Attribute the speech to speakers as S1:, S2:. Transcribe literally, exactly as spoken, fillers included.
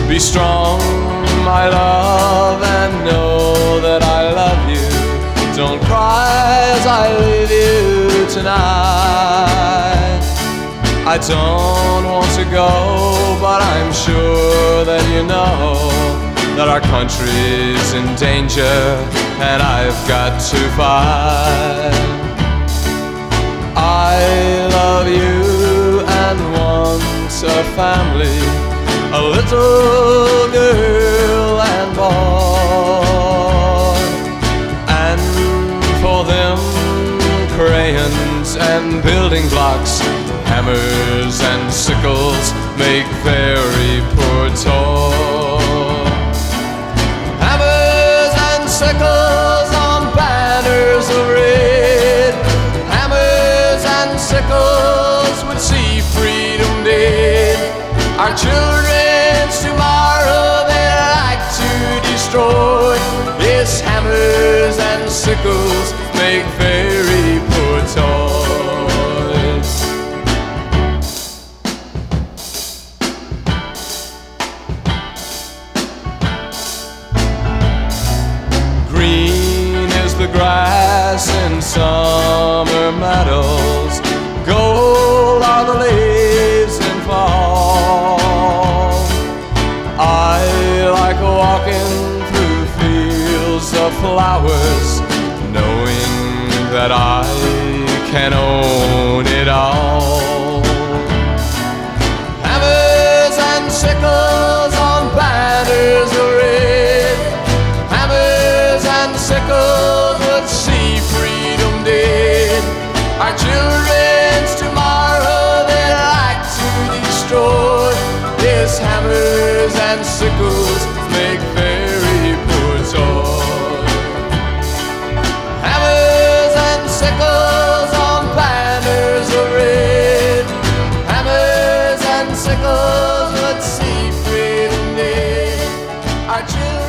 S1: Be strong, my love, and know that I love you. Don't cry as I leave you tonight. I don't want to go, but I'm sure that you know that our country's in danger and I've got to fight. I love you and want a family, a little girl and boy, and for them crayons and building blocks, hammers and sickles make very poor toy. Hammers and sickles on banners of red, hammers and sickles would see freedom dead. Our children's tomorrow they like to destroy. Yes, hammers and sickles make very poor toys. Green is the grass in summer meadows, gold are the leaves in fall. I like walking through fields of flowers, knowing that I can own it all. Hammers and sickles on banners of red, hammers and sickles would see freedom dead. Our children's tomorrow they like to destroy. Yes, hammers and sickles make very poor toys. Hammers and sickles on banners of red, hammers and sickles would see freedom dead. Our children